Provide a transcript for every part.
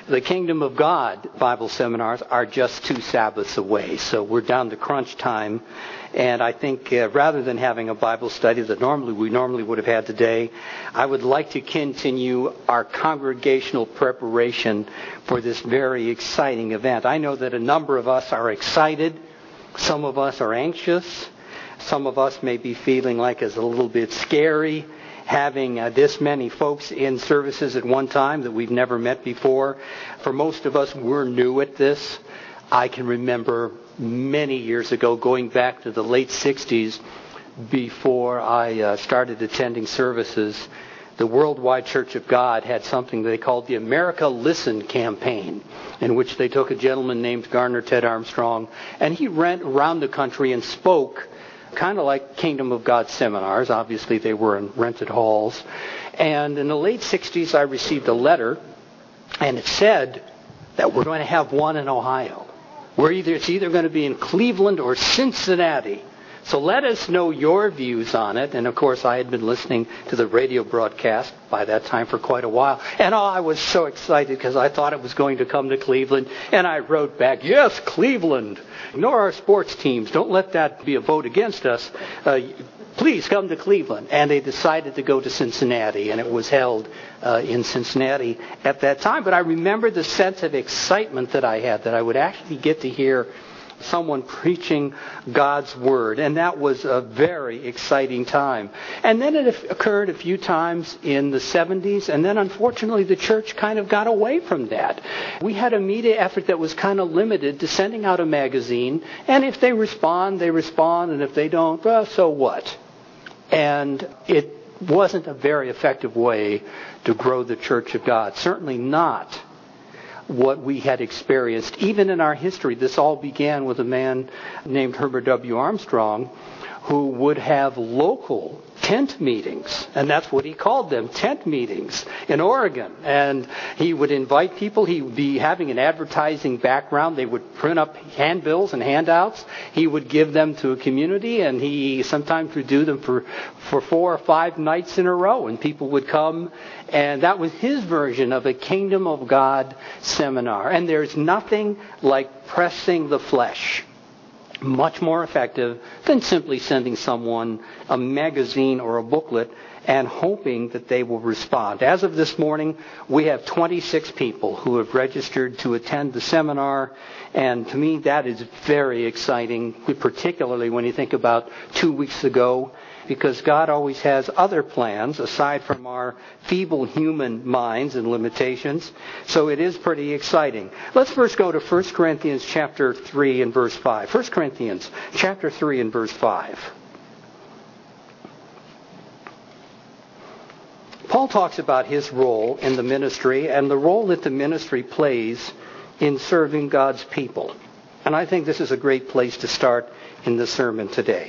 The Kingdom of God Bible seminars are just 2 Sabbaths away, so we're down to crunch time. And I think rather than having a Bible study that we normally would have had today, I would like to continue our congregational preparation for this very exciting event. I know that a number of us are excited. Some of us are anxious. Some of us may be feeling like it's a little bit scary having this many folks in services at one time that we've never met before. For most of us, we're new at this. I can remember many years ago, going back to the late 60s, before I started attending services, the Worldwide Church of God had something they called the America Listen campaign, in which they took a gentleman named Garner Ted Armstrong, and he went around the country and spoke kind of like Kingdom of God seminars. Obviously, they were in rented halls. And in the late 60s, I received a letter, and it said that we're going to have one in Ohio. It's either going to be in Cleveland or Cincinnati. So let us know your views on it. And, of course, I had been listening to the radio broadcast by that time for quite a while. And I was so excited because I thought it was going to come to Cleveland. And I wrote back, yes, Cleveland. Ignore our sports teams. Don't let that be a vote against us. Please come to Cleveland. And they decided to go to Cincinnati. And it was held in Cincinnati at that time. But I remember the sense of excitement that I had, that I would actually get to hear someone preaching God's Word. And that was a very exciting time. And then it occurred a few times in the 70s. And then, unfortunately, the church kind of got away from that. We had a media effort that was kind of limited to sending out a magazine. And if they respond, they respond. And if they don't, well, so what? And it wasn't a very effective way to grow the Church of God. Certainly not what we had experienced. Even in our history, this all began with a man named Herbert W. Armstrong, who would have local tent meetings, and that's what he called them, tent meetings in Oregon. And he would invite people. He would be having an advertising background. They would print up handbills and handouts. He would give them to a community, and he sometimes would do them for 4 or 5 nights in a row, and people would come. And that was his version of a Kingdom of God seminar. And there's nothing like pressing the flesh much more effective than simply sending someone a magazine or a booklet and hoping that they will respond. As of this morning, we have 26 people who have registered to attend the seminar, and to me that is very exciting, particularly when you think about 2 weeks ago, because God always has other plans aside from our feeble human minds and limitations. So it is pretty exciting. Let's first go to 1 Corinthians chapter 3 and verse 5. 1 Corinthians chapter 3 and verse 5. Paul talks about his role in the ministry and the role that the ministry plays in serving God's people. And I think this is a great place to start in the sermon today.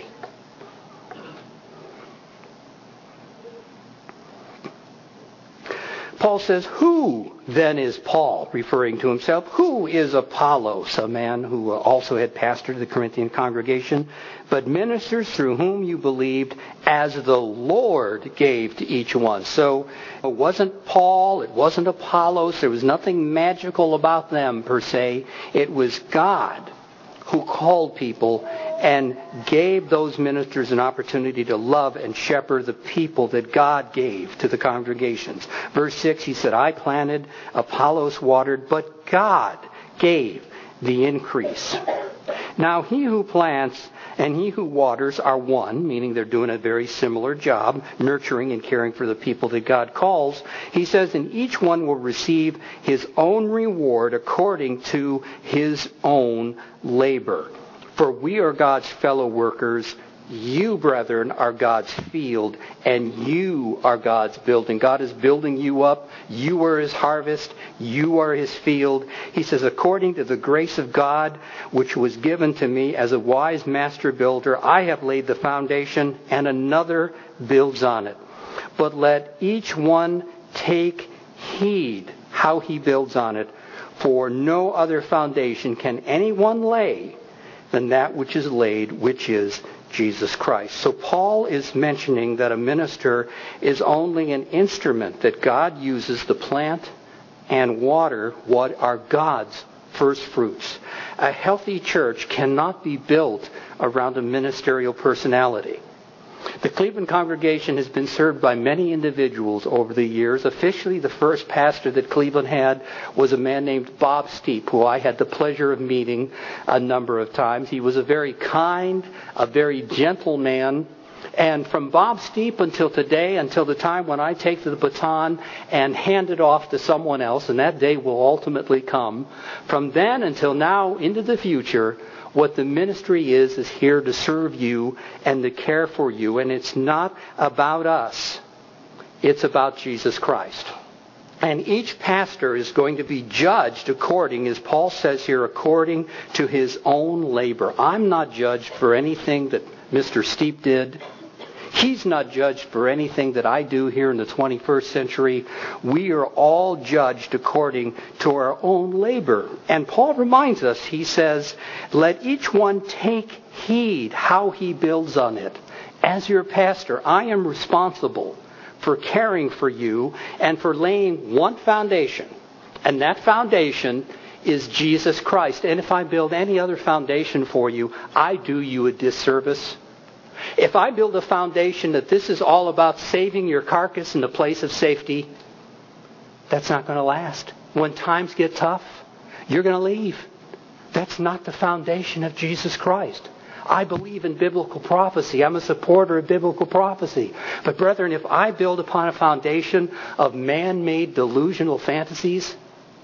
Paul says, who then is Paul, referring to himself? Who is Apollos, a man who also had pastored the Corinthian congregation, but ministers through whom you believed as the Lord gave to each one? So it wasn't Paul, it wasn't Apollos, there was nothing magical about them per se. It was God who called people and gave those ministers an opportunity to love and shepherd the people that God gave to the congregations. Verse 6, he said, I planted, Apollos watered, but God gave the increase. Now he who plants and he who waters are one, meaning they're doing a very similar job, nurturing and caring for the people that God calls. He says, and each one will receive his own reward according to his own labor. For we are God's fellow workers. You, brethren, are God's field, and you are God's building. God is building you up. You are his harvest. You are his field. He says, according to the grace of God, which was given to me as a wise master builder, I have laid the foundation, and another builds on it. But let each one take heed how he builds on it. For no other foundation can anyone lay than that which is laid, which is Jesus Christ. So Paul is mentioning that a minister is only an instrument that God uses to plant and water what are God's first fruits. A healthy church cannot be built around a ministerial personality. The Cleveland congregation has been served by many individuals over the years. Officially, the first pastor that Cleveland had was a man named Bob Steep, who I had the pleasure of meeting a number of times. He was a very kind, a very gentle man. And from Bob Steep until today, until the time when I take the baton and hand it off to someone else, and that day will ultimately come, from then until now into the future, what the ministry is here to serve you and to care for you. And it's not about us. It's about Jesus Christ. And each pastor is going to be judged according, as Paul says here, according to his own labor. I'm not judged for anything that Mr. Steep did. He's not judged for anything that I do here in the 21st century. We are all judged according to our own labor. And Paul reminds us, he says, let each one take heed how he builds on it. As your pastor, I am responsible for caring for you and for laying one foundation. And that foundation is Jesus Christ. And if I build any other foundation for you, I do you a disservice. If I build a foundation that this is all about saving your carcass in the place of safety, that's not going to last. When times get tough, you're going to leave. That's not the foundation of Jesus Christ. I believe in biblical prophecy. I'm a supporter of biblical prophecy. But brethren, if I build upon a foundation of man-made delusional fantasies,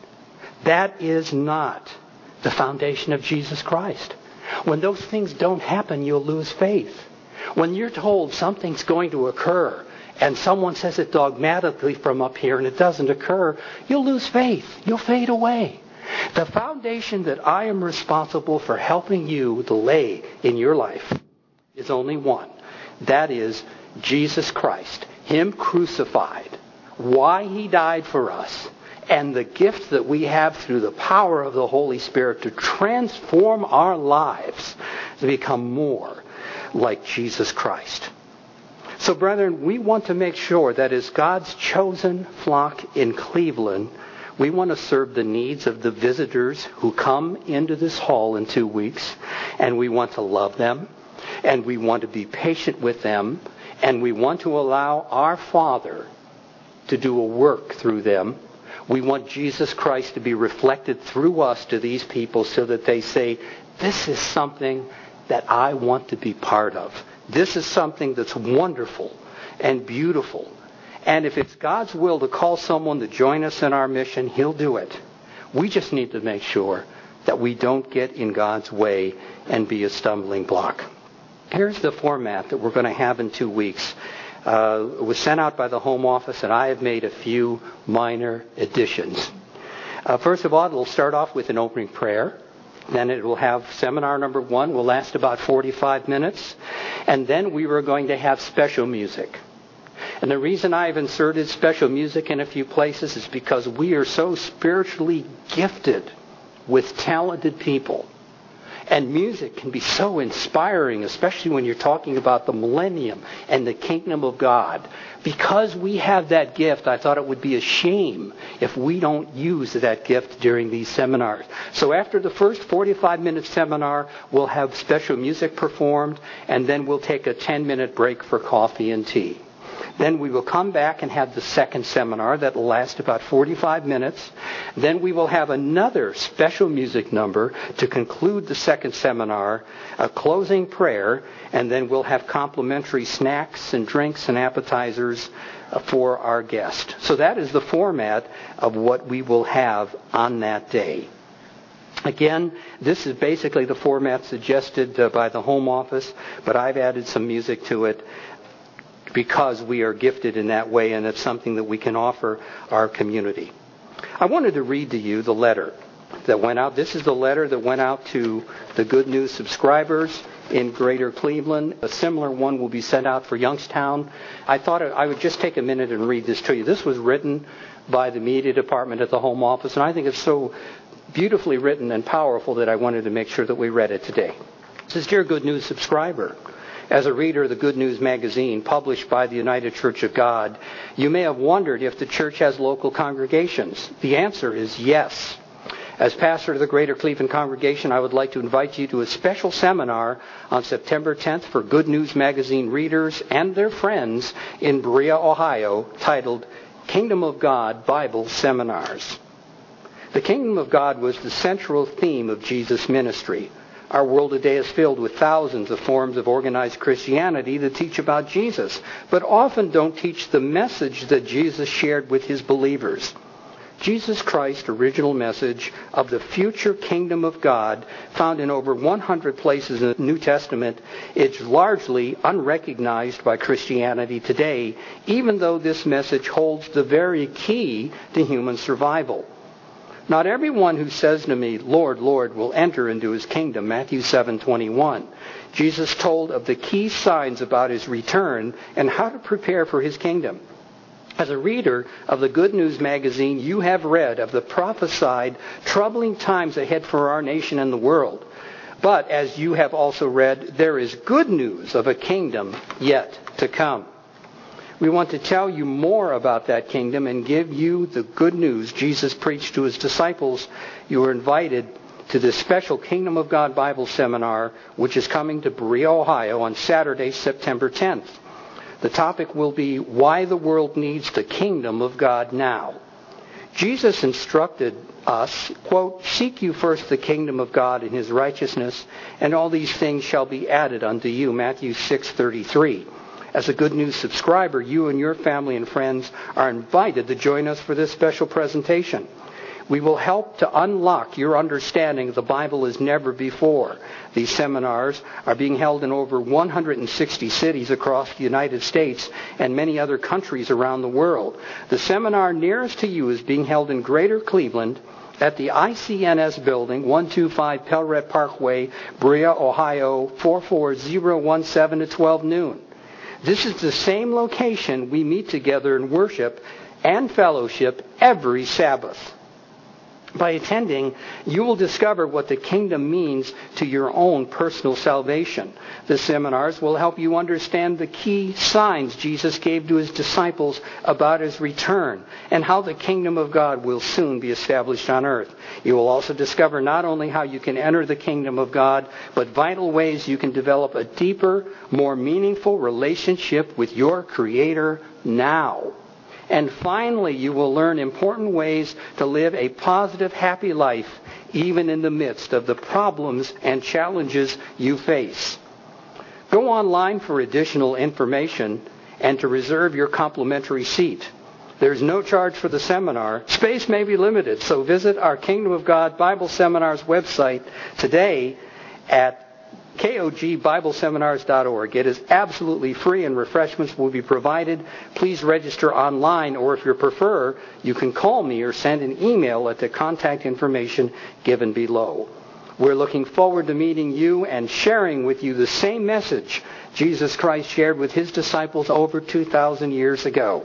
that is not the foundation of Jesus Christ. When those things don't happen, you'll lose faith. When you're told something's going to occur and someone says it dogmatically from up here and it doesn't occur, you'll lose faith. You'll fade away. The foundation that I am responsible for helping you to lay in your life is only one. That is Jesus Christ, Him crucified, why He died for us, and the gift that we have through the power of the Holy Spirit to transform our lives to become more like Jesus Christ. So, brethren, we want to make sure that as God's chosen flock in Cleveland, we want to serve the needs of the visitors who come into this hall in 2 weeks, and we want to love them, and we want to be patient with them, and we want to allow our Father to do a work through them. We want Jesus Christ to be reflected through us to these people so that they say, this is something that I want to be part of. This is something that's wonderful and beautiful. And if it's God's will to call someone to join us in our mission, He'll do it. We just need to make sure that we don't get in God's way and be a stumbling block. Here's the format that we're going to have in 2 weeks. It was sent out by the Home Office, and I have made a few minor additions. First of all, it'll start off with an opening prayer. Then it will have seminar number 1, will last about 45 minutes. And then we were going to have special music. And the reason I've inserted special music in a few places is because we are so spiritually gifted with talented people. And music can be so inspiring, especially when you're talking about the millennium and the kingdom of God. Because we have that gift, I thought it would be a shame if we don't use that gift during these seminars. So after the first 45-minute seminar, we'll have special music performed, and then we'll take a 10-minute break for coffee and tea. Then we will come back and have the second seminar that will last about 45 minutes. Then we will have another special music number to conclude the second seminar, a closing prayer, and then we'll have complimentary snacks and drinks and appetizers for our guest. So that is the format of what we will have on that day. Again, this is basically the format suggested by the Home Office, but I've added some music to it because we are gifted in that way, and it's something that we can offer our community. I wanted to read to you the letter that went out. This is the letter that went out to the Good News subscribers in Greater Cleveland. A similar one will be sent out for Youngstown. I thought I would just take a minute and read this to you. This was written by the media department at the Home Office, and I think it's so beautifully written and powerful that I wanted to make sure that we read it today. It says, Dear Good News subscriber, As a reader of the Good News magazine published by the United Church of God, you may have wondered if the church has local congregations. The answer is yes. As pastor of the Greater Cleveland congregation, I would like to invite you to a special seminar on September 10th for Good News magazine readers and their friends in Berea, Ohio, titled Kingdom of God Bible Seminars. The Kingdom of God was the central theme of Jesus' ministry. Our world today is filled with thousands of forms of organized Christianity that teach about Jesus, but often don't teach the message that Jesus shared with his believers. Jesus Christ's original message of the future kingdom of God, found in over 100 places in the New Testament, is largely unrecognized by Christianity today, even though this message holds the very key to human survival. Not everyone who says to me, Lord, Lord, will enter into his kingdom, Matthew 7:21. Jesus told of the key signs about his return and how to prepare for his kingdom. As a reader of the Good News magazine, you have read of the prophesied troubling times ahead for our nation and the world. But as you have also read, there is good news of a kingdom yet to come. We want to tell you more about that kingdom and give you the good news Jesus preached to his disciples. You are invited to this special Kingdom of God Bible Seminar, which is coming to Berea, Ohio on Saturday, September 10th. The topic will be why the world needs the kingdom of God now. Jesus instructed us, quote, seek you first the kingdom of God and his righteousness, and all these things shall be added unto you, Matthew 6:33. As a Good News subscriber, you and your family and friends are invited to join us for this special presentation. We will help to unlock your understanding of the Bible as never before. These seminars are being held in over 160 cities across the United States and many other countries around the world. The seminar nearest to you is being held in Greater Cleveland at the ICNS building, 125 Pelret Parkway, Berea, Ohio, 44017 at 12 noon. This is the same location we meet together in worship and fellowship every Sabbath. By attending, you will discover what the kingdom means to your own personal salvation. The seminars will help you understand the key signs Jesus gave to his disciples about his return and how the kingdom of God will soon be established on earth. You will also discover not only how you can enter the kingdom of God, but vital ways you can develop a deeper, more meaningful relationship with your Creator now. And finally, you will learn important ways to live a positive, happy life, even in the midst of the problems and challenges you face. Go online for additional information and to reserve your complimentary seat. There's no charge for the seminar. Space may be limited, so visit our Kingdom of God Bible Seminars website today at kogbibleseminars.org. It is absolutely free and refreshments will be provided. Please register online, or if you prefer, you can call me or send an email at the contact information given below. We're looking forward to meeting you and sharing with you the same message Jesus Christ shared with his disciples over 2,000 years ago.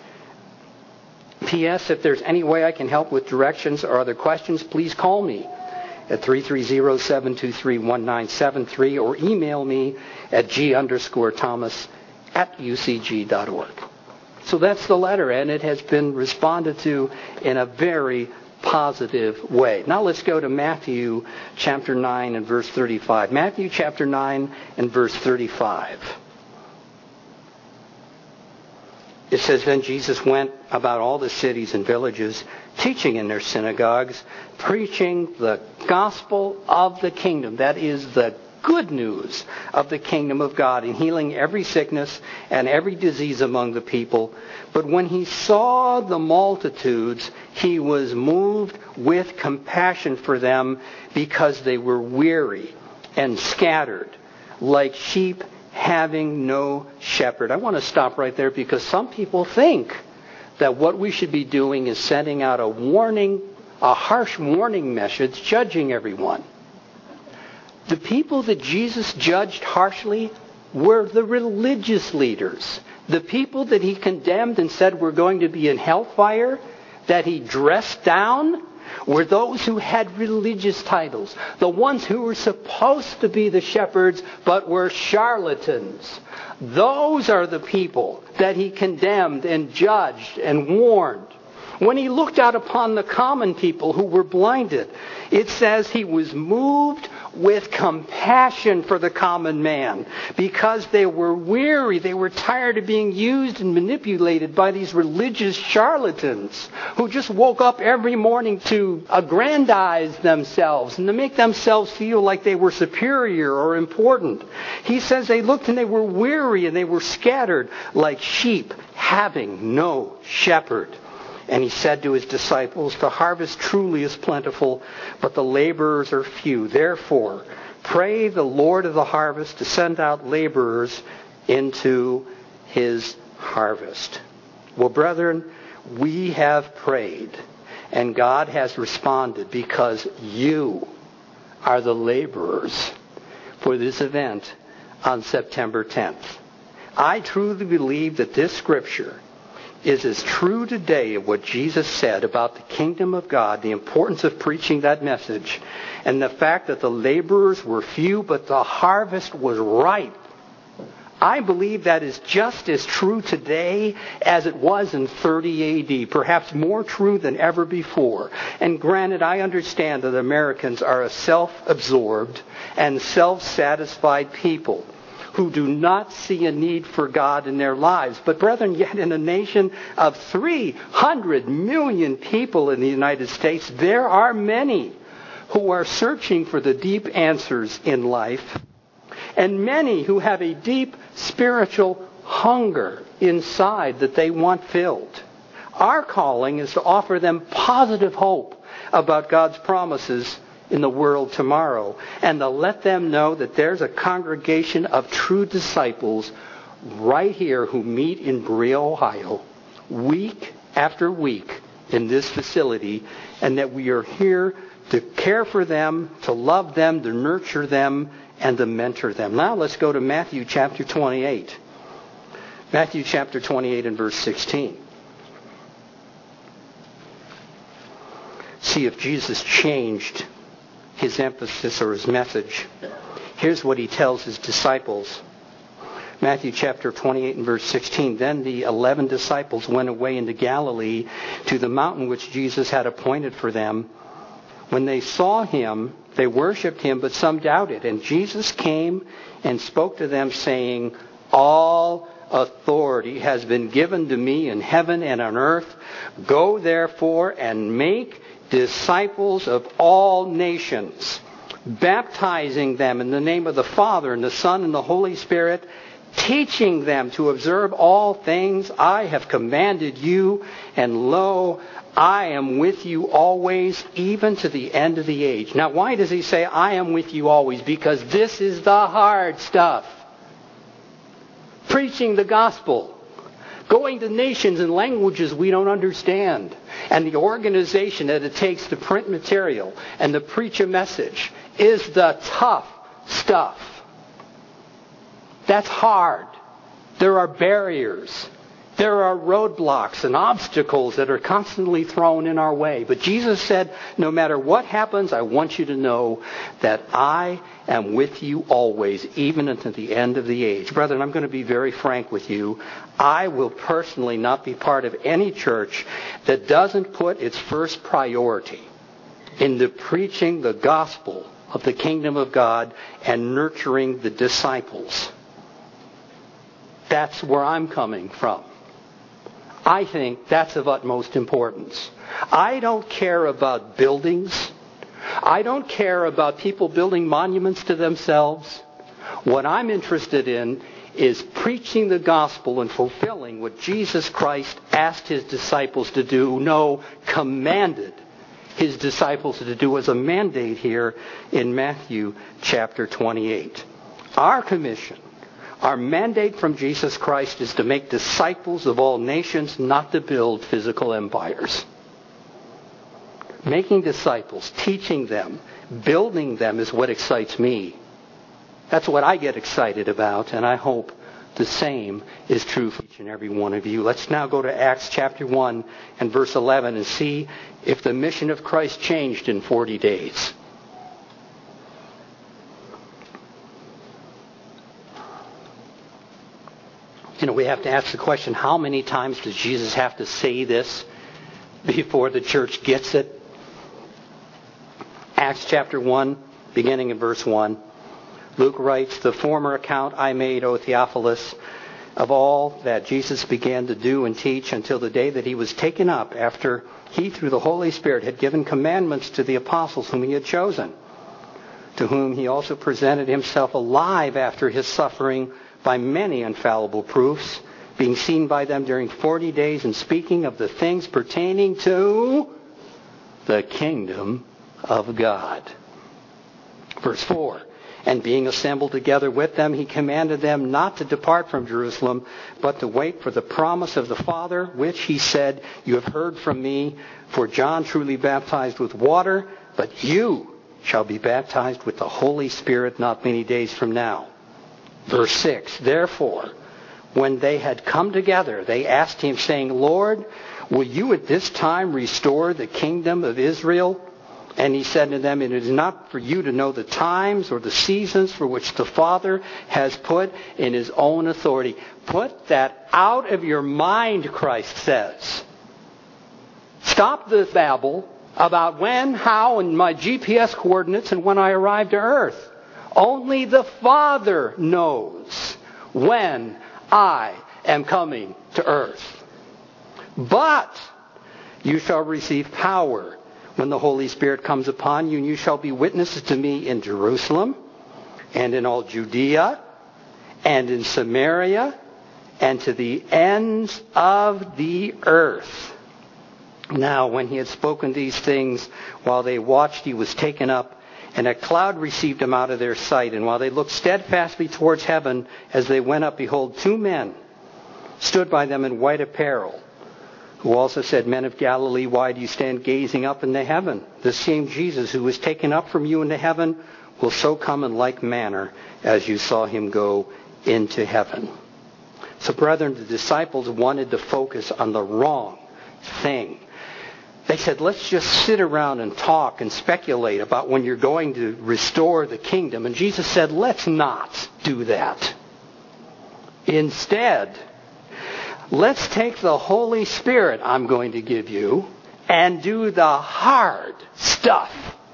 P.S. If there's any way I can help with directions or other questions, please call me at 330-723-1973 or email me at g_thomas@ucg.org. So that's the letter, and it has been responded to in a very positive way. Now let's go to Matthew chapter 9 and verse 35. Matthew chapter 9 and verse 35. It says, then Jesus went about all the cities and villages, teaching in their synagogues, preaching the gospel of the kingdom. That is the good news of the kingdom of God, and healing every sickness and every disease among the people. But when he saw the multitudes, he was moved with compassion for them, because they were weary and scattered like sheep having no shepherd. I want to stop right there, because some people think that what we should be doing is sending out a harsh warning message, judging everyone. The people that Jesus judged harshly were the religious leaders. The people that he condemned and said were going to be in hellfire, that he dressed down, were those who had religious titles, the ones who were supposed to be the shepherds but were charlatans. Those are the people that he condemned and judged and warned. When he looked out upon the common people who were blinded, it says he was moved with compassion for the common man because they were weary. They were tired of being used and manipulated by these religious charlatans who just woke up every morning to aggrandize themselves and to make themselves feel like they were superior or important. He says they looked and they were weary and they were scattered like sheep having no shepherd. And he said to his disciples, the harvest truly is plentiful, but the laborers are few. Therefore, pray the Lord of the harvest to send out laborers into his harvest. Well, brethren, we have prayed, and God has responded because you are the laborers for this event on September 10th. I truly believe that this scripture is as true today of what Jesus said about the kingdom of God, the importance of preaching that message, and the fact that the laborers were few, but the harvest was ripe. I believe that is just as true today as it was in 30 AD, perhaps more true than ever before. And granted, I understand that Americans are a self-absorbed and self-satisfied people who do not see a need for God in their lives. But brethren, yet in a nation of 300 million people in the United States, there are many who are searching for the deep answers in life, and many who have a deep spiritual hunger inside that they want filled. Our calling is to offer them positive hope about God's promises in the world tomorrow, and to let them know that there's a congregation of true disciples right here who meet in Berea, Ohio, week after week in this facility, and that we are here to care for them, to love them, to nurture them, and to mentor them. Now let's go to Matthew chapter 28. Matthew chapter 28 and verse 16. See if Jesus changed his emphasis or his message. Here's what he tells his disciples. Matthew chapter 28 and verse 16. Then the 11 disciples went away into Galilee to the mountain which Jesus had appointed for them. When they saw him, they worshipped him, but some doubted. And Jesus came and spoke to them, saying, all authority has been given to me in heaven and on earth. Go therefore and make disciples of all nations, baptizing them in the name of the Father and the Son and the Holy Spirit, teaching them to observe all things I have commanded you, and lo, I am with you always, even to the end of the age. Now, why does he say, I am with you always? Because this is the hard stuff. Preaching the gospel. Going to nations and languages we don't understand. And the organization that it takes to print material and to preach a message is the tough stuff. That's hard. There are barriers. There are roadblocks and obstacles that are constantly thrown in our way. But Jesus said, no matter what happens, I want you to know that I am with you always, even until the end of the age. Brethren, I'm going to be very frank with you. I will personally not be part of any church that doesn't put its first priority into preaching the gospel of the kingdom of God and nurturing the disciples. That's where I'm coming from. I think that's of utmost importance. I don't care about buildings. I don't care about people building monuments to themselves. What I'm interested in is preaching the gospel and fulfilling what Jesus Christ asked his disciples to do, no, commanded his disciples to do as a mandate here in Matthew chapter 28. Our commission, our mandate from Jesus Christ is to make disciples of all nations, not to build physical empires. Making disciples, teaching them, building them is what excites me. That's what I get excited about, and I hope the same is true for you. each and every one of you. Let's now go to Acts chapter 1 and verse 11 and see if the mission of Christ changed in 40 days. We have to ask the question, how many times does Jesus have to say this before the church gets it? Acts chapter 1, beginning in verse 1. Luke writes, "The former account I made, O Theophilus, of all that Jesus began to do and teach until the day that he was taken up, after he, through the Holy Spirit, had given commandments to the apostles whom he had chosen, to whom he also presented himself alive after his suffering by many infallible proofs, being seen by them during 40 days and speaking of the things pertaining to the kingdom of God." Verse 4, "And being assembled together with them, he commanded them not to depart from Jerusalem, but to wait for the promise of the Father, which he said, 'You have heard from me, for John truly baptized with water, but you shall be baptized with the Holy Spirit not many days from now.'" Verse 6, "Therefore, when they had come together, they asked him, saying, 'Lord, will you at this time restore the kingdom of Israel?' And he said to them, 'It is not for you to know the times or the seasons for which the Father has put in his own authority.'" Put that out of your mind, Christ says. Stop the babble about when, how, and my GPS coordinates and when I arrive to earth. Only the Father knows when I am coming to earth. "But you shall receive power when the Holy Spirit comes upon you, and you shall be witnesses to me in Jerusalem and in all Judea and in Samaria and to the ends of the earth." Now, when he had spoken these things, while they watched, he was taken up, and a cloud received him out of their sight. And while they looked steadfastly towards heaven as they went up, behold, two men stood by them in white apparel, who also said, "Men of Galilee, why do you stand gazing up into heaven? The same Jesus who was taken up from you into heaven will so come in like manner as you saw him go into heaven." So, brethren, the disciples wanted to focus on the wrong thing. They said, let's just sit around and talk and speculate about when you're going to restore the kingdom. And Jesus said, let's not do that. Instead, let's take the Holy Spirit I'm going to give you and do the hard stuff.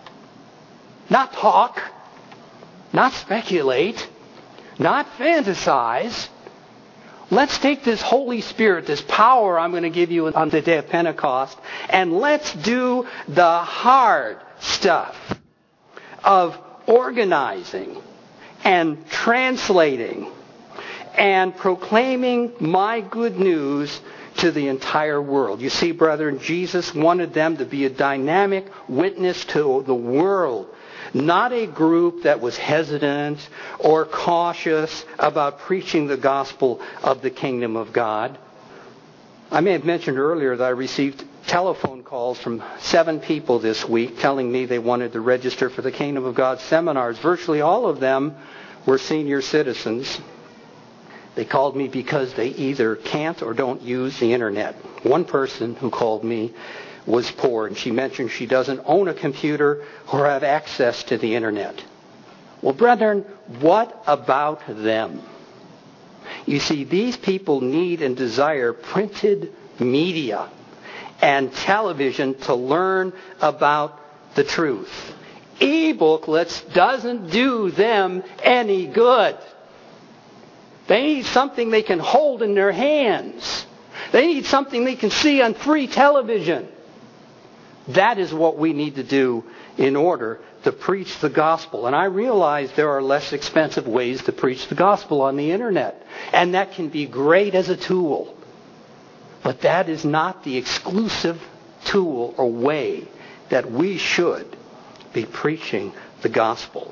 Not talk, not speculate, not fantasize. Let's take this Holy Spirit, this power I'm going to give you on the day of Pentecost, and let's do the hard stuff of organizing and translating and proclaiming my good news to the entire world. You see, brethren, Jesus wanted them to be a dynamic witness to the world. Not a group that was hesitant or cautious about preaching the gospel of the kingdom of God. I may have mentioned earlier that I received telephone calls from 7 people this week telling me they wanted to register for the Kingdom of God seminars. Virtually all of them were senior citizens. They called me because they either can't or don't use the internet. One person who called me was poor, and she mentioned she doesn't own a computer or have access to the internet. Well, brethren, what about them? You see, these people need and desire printed media and television to learn about the truth. E-booklets doesn't do them any good. They need something they can hold in their hands. They need something they can see on free television. That is what we need to do in order to preach the gospel. And I realize there are less expensive ways to preach the gospel on the internet. And that can be great as a tool. But that is not the exclusive tool or way that we should be preaching the gospel.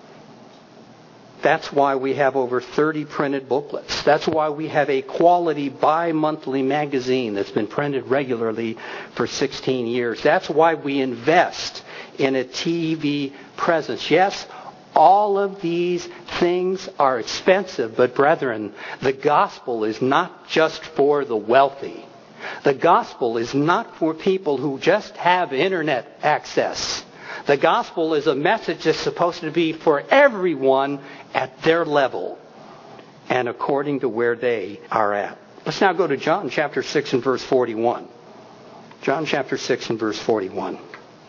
That's why we have over 30 printed booklets. That's why we have a quality bi-monthly magazine that's been printed regularly for 16 years. That's why we invest in a TV presence. Yes, All of these things are expensive, but brethren, the gospel is not just for the wealthy. The gospel is not for people who just have internet access. The gospel is a message that's supposed to be for everyone at their level and according to where they are at. Let's now go to John chapter 6 and verse 41. John chapter 6 and verse 41.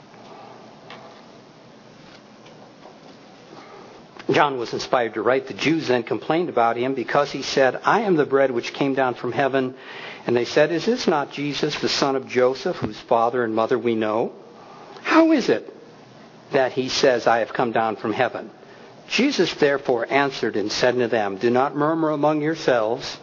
John was inspired to write. The Jews then complained about him because he said, I am the bread which came down from heaven. And they said, is this not Jesus, the son of Joseph, whose father and mother we know? How is it that he says, I have come down from heaven? Jesus therefore answered and said to them, do not murmur among yourselves.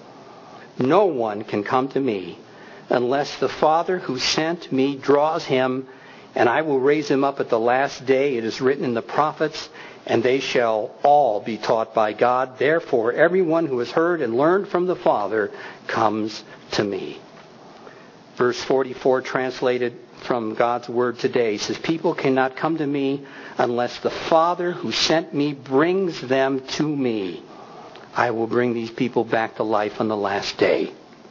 No one can come to me unless the Father who sent me draws him, and I will raise him up at the last day. It is written in the prophets, and they shall all be taught by God. Therefore, everyone who has heard and learned from the Father comes to me. Verse 44, translated from God's Word today, says, people cannot come to me unless the Father who sent me brings them to me. I will bring these people back to life on the last day.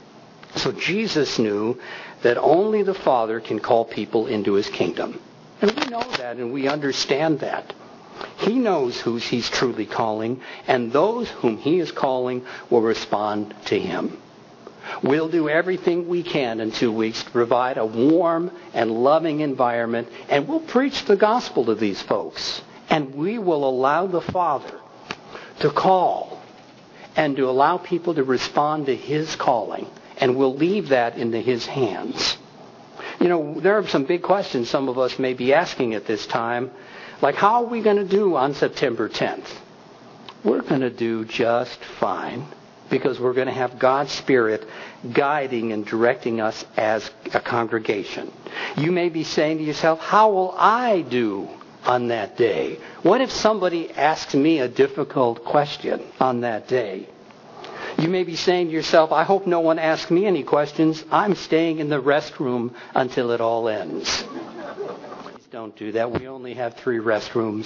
So Jesus knew that only the Father can call people into his kingdom. And we know that and we understand that. He knows who he's truly calling, and those whom he is calling will respond to him. We'll do everything we can in 2 weeks to provide a warm and loving environment, and we'll preach the gospel to these folks. And we will allow the Father to call and to allow people to respond to his calling. And we'll leave that into his hands. You know, there are some big questions some of us may be asking at this time. Like, how are we going to do on September 10th? We're going to do just fine, because we're going to have God's Spirit guiding and directing us as a congregation. You may be saying to yourself, how will I do on that day? What if somebody asks me a difficult question on that day? You may be saying to yourself, I hope no one asks me any questions. I'm staying in the restroom until it all ends. Please don't do that. We only have 3 restrooms.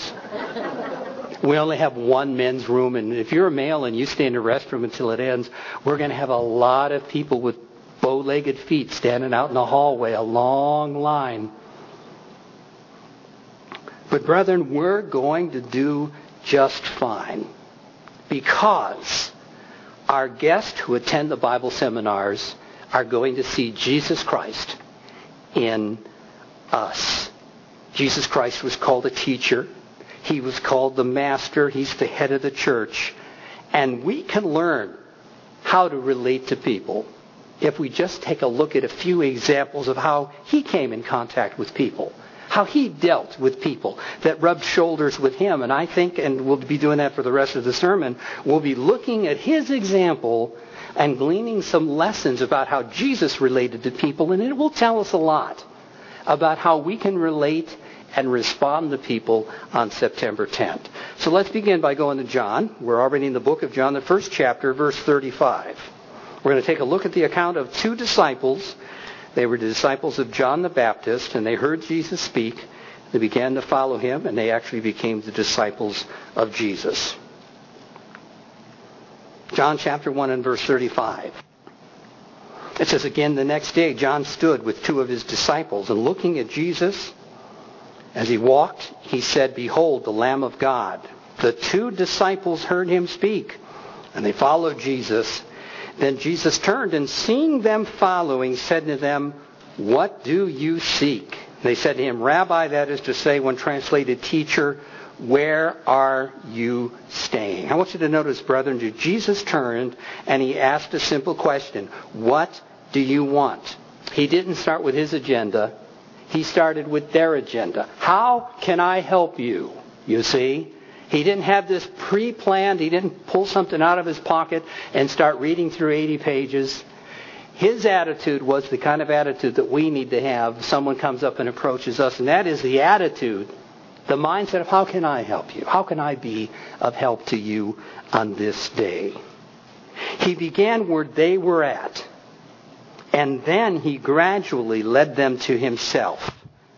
We only have 1 men's room. And if you're a male and you stay in the restroom until it ends, we're going to have a lot of people with bow-legged feet standing out in the hallway, a long line. But brethren, we're going to do just fine, because our guests who attend the Bible seminars are going to see Jesus Christ in us. Jesus Christ was called a teacher. He was called the master. He's the head of the church. And we can learn how to relate to people if we just take a look at a few examples of how he came in contact with people, how he dealt with people that rubbed shoulders with him. And I think, and we'll be doing that for the rest of the sermon, we'll be looking at his example and gleaning some lessons about how Jesus related to people. And it will tell us a lot about how we can relate and respond to people on September 10th. So let's begin by going to John. We're already in the book of John, the 1st chapter, verse 35. We're going to take a look at the account of 2 disciples. They were the disciples of John the Baptist, and they heard Jesus speak. They began to follow him, and they actually became the disciples of Jesus. John chapter 1 and verse 35. It says, again, the next day John stood with 2 of his disciples, and looking at Jesus as he walked, he said, behold, the Lamb of God. The 2 disciples heard him speak, and they followed Jesus. Then Jesus turned, and seeing them following, said to them, what do you seek? They said to him, Rabbi, that is to say, when translated teacher, where are you staying? I want you to notice, brethren, that Jesus turned and he asked a simple question. What do you want? He didn't start with his agenda. He started with their agenda. How can I help you? You see? He didn't have this pre-planned. He didn't pull something out of his pocket and start reading through 80 pages. His attitude was the kind of attitude that we need to have if someone comes up and approaches us. And that is the attitude, the mindset of how can I help you? How can I be of help to you on this day? He began where they were at. And then he gradually led them to himself.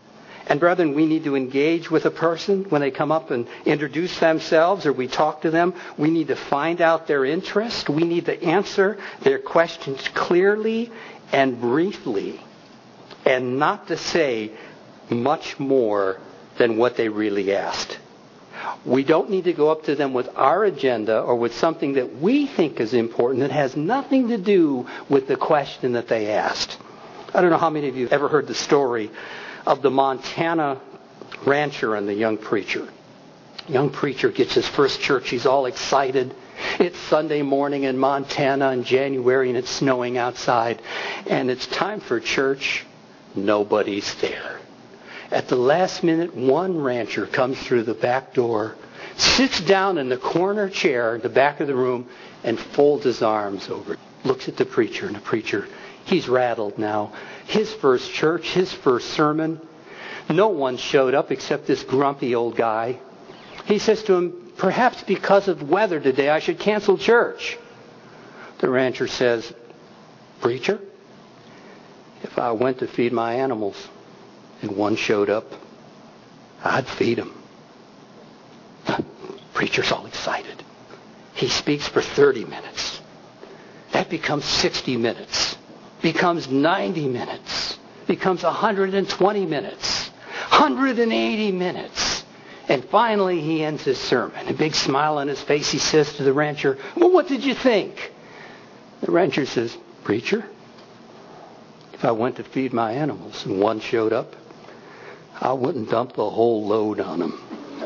And brethren, we need to engage with a person when they come up and introduce themselves or we talk to them. We need to find out their interest. We need to answer their questions clearly and briefly, and not to say much more than what they really asked. We don't need to go up to them with our agenda or with something that we think is important that has nothing to do with the question that they asked. I don't know how many of you have ever heard the story of the Montana rancher and the young preacher. Young preacher gets his first church. He's all excited. It's Sunday morning in Montana in January and it's snowing outside. And it's time for church. Nobody's there. At the last minute, one rancher comes through the back door, sits down in the corner chair in the back of the room, and folds his arms over. Looks at the preacher, and the preacher, he's rattled now. His first church, his first sermon. No one showed up except this grumpy old guy. He says to him, perhaps because of weather today, I should cancel church. The rancher says, preacher, if I went to feed my animals and one showed up, I'd feed him. Preacher's all excited. He speaks for 30 minutes. That becomes 60 minutes. Becomes 90 minutes. Becomes 120 minutes. 180 minutes. And finally he ends his sermon. A big smile on his face. He says to the rancher, well, what did you think? The rancher says, preacher, if I went to feed my animals and one showed up, I wouldn't dump the whole load on him.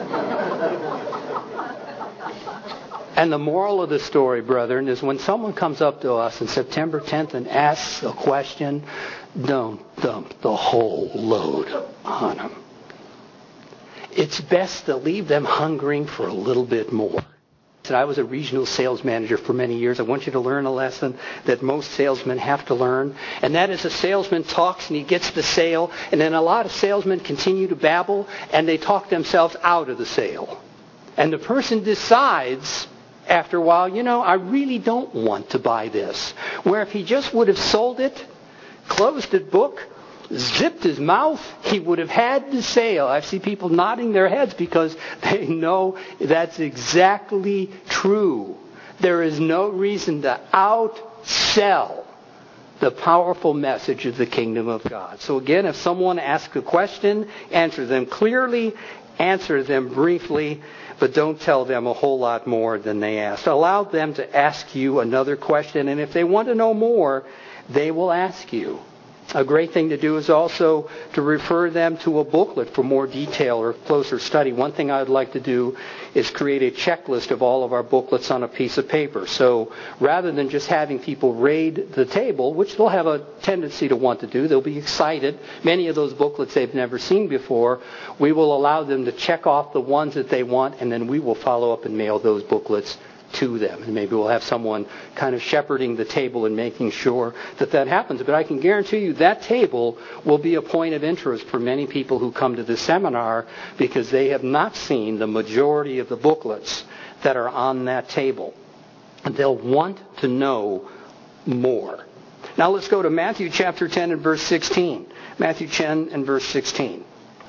And the moral of the story, brethren, is when someone comes up to us on September 10th and asks a question, don't dump the whole load on them. It's best to leave them hungering for a little bit more. I was a regional sales manager for many years. I want you to learn a lesson that most salesmen have to learn. And that is a salesman talks and he gets the sale. And then a lot of salesmen continue to babble and they talk themselves out of the sale. And the person decides after a while, I really don't want to buy this. Where if he just would have sold it, closed the book, zipped his mouth, he would have had the sale. I see people nodding their heads because they know that's exactly true. There is no reason to outsell the powerful message of the kingdom of God. So again, if someone asks a question, answer them clearly, answer them briefly, but don't tell them a whole lot more than they asked. Allow them to ask you another question, and if they want to know more, they will ask you. A great thing to do is also to refer them to a booklet for more detail or closer study. One thing I would like to do is create a checklist of all of our booklets on a piece of paper. So rather than just having people raid the table, which they'll have a tendency to want to do, they'll be excited. Many of those booklets they've never seen before. We will allow them to check off the ones that they want, and then we will follow up and mail those booklets to them. And maybe we'll have someone kind of shepherding the table and making sure that happens. But I can guarantee you that table will be a point of interest for many people who come to this seminar because they have not seen the majority of the booklets that are on that table. And they'll want to know more. Now let's go to Matthew chapter 10 and verse 16. Matthew 10 and verse 16.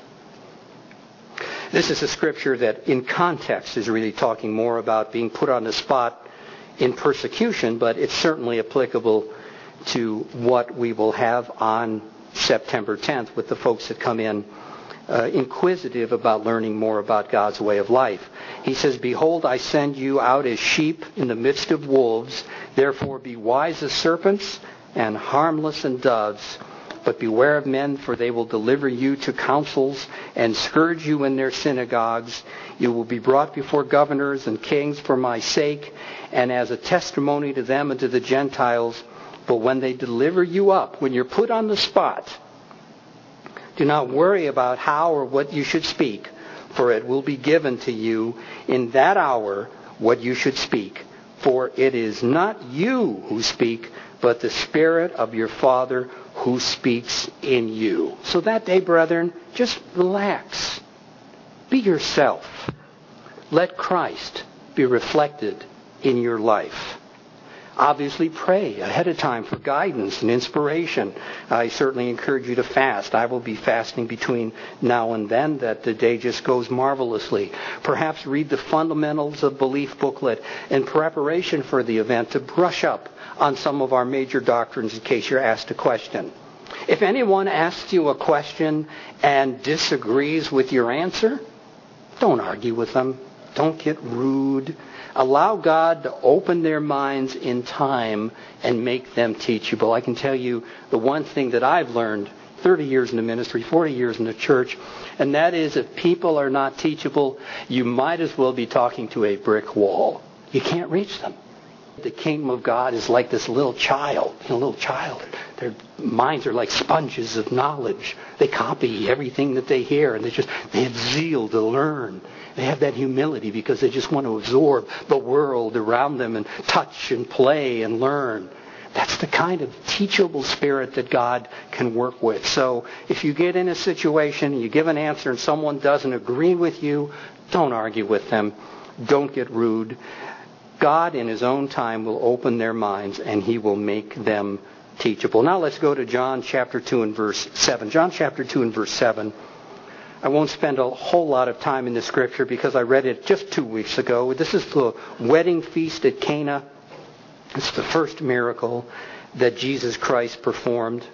This is a scripture that in context is really talking more about being put on the spot in persecution, but it's certainly applicable to what we will have on September 10th with the folks that come in inquisitive about learning more about God's way of life. He says, behold, I send you out as sheep in the midst of wolves. Therefore be wise as serpents and harmless as doves. But beware of men, for they will deliver you to councils and scourge you in their synagogues. You will be brought before governors and kings for my sake, and as a testimony to them and to the Gentiles. But when they deliver you up, when you're put on the spot, do not worry about how or what you should speak, for it will be given to you in that hour what you should speak. For it is not you who speak, but the Spirit of your Father who speaks in you. So that day, brethren, just relax. Be yourself. Let Christ be reflected in your life. Obviously, pray ahead of time for guidance and inspiration. I certainly encourage you to fast. I will be fasting between now and then, that the day just goes marvelously. Perhaps read the Fundamentals of Belief booklet in preparation for the event to brush up on some of our major doctrines in case you're asked a question. If anyone asks you a question and disagrees with your answer, don't argue with them. Don't get rude. Allow God to open their minds in time and make them teachable. I can tell you the one thing that I've learned 30 years in the ministry, 40 years in the church, and that is if people are not teachable, you might as well be talking to a brick wall. You can't reach them. The kingdom of God is like this little child. Their minds are like sponges of knowledge. They copy everything that they hear, and they have zeal to learn. They have that humility because they just want to absorb the world around them and touch and play and learn. That's the kind of teachable spirit that God can work with. So if you get in a situation, you give an answer and someone doesn't agree with you, don't argue with them. Don't get rude. God in his own time will open their minds and he will make them teachable. Now let's go to John chapter 2 and verse 7. John chapter 2 and verse 7. I won't spend a whole lot of time in the scripture because I read it just 2 weeks ago. This is the wedding feast at Cana. It's the first miracle that Jesus Christ performed.